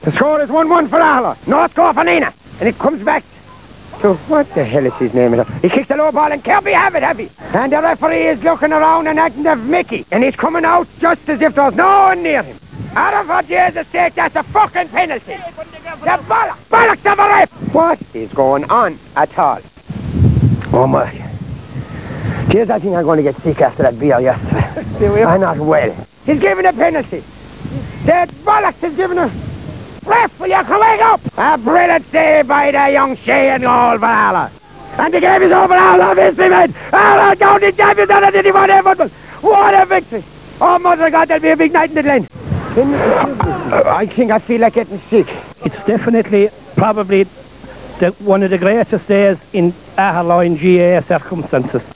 The score is 1-1 for Arlo. No score for Nina. And it comes back to, what the hell is his name? He kicks the low ball and Kirby have it heavy. And the referee is looking around and acting of Mickey. And he's coming out just as if there's no one near him. Out of what years of state, that's a fucking penalty. The bollocks of a ref. What is going on at all? Oh my. Jeez, I think I'm going to get sick after that beer yesterday. I'm not well. He's giving a penalty. The bollocks is giving a... Ref, will you wake up? A brilliant save by the young Shane Goal for Arlo. And the game is over, Arlo history, man. Arlo county champions on the 21 football. What a victory. Oh, mother of God, there'll be a big night in the Glen. I think I feel like getting sick. It's definitely, probably, one of the greatest days in Arlo in GAA circumstances.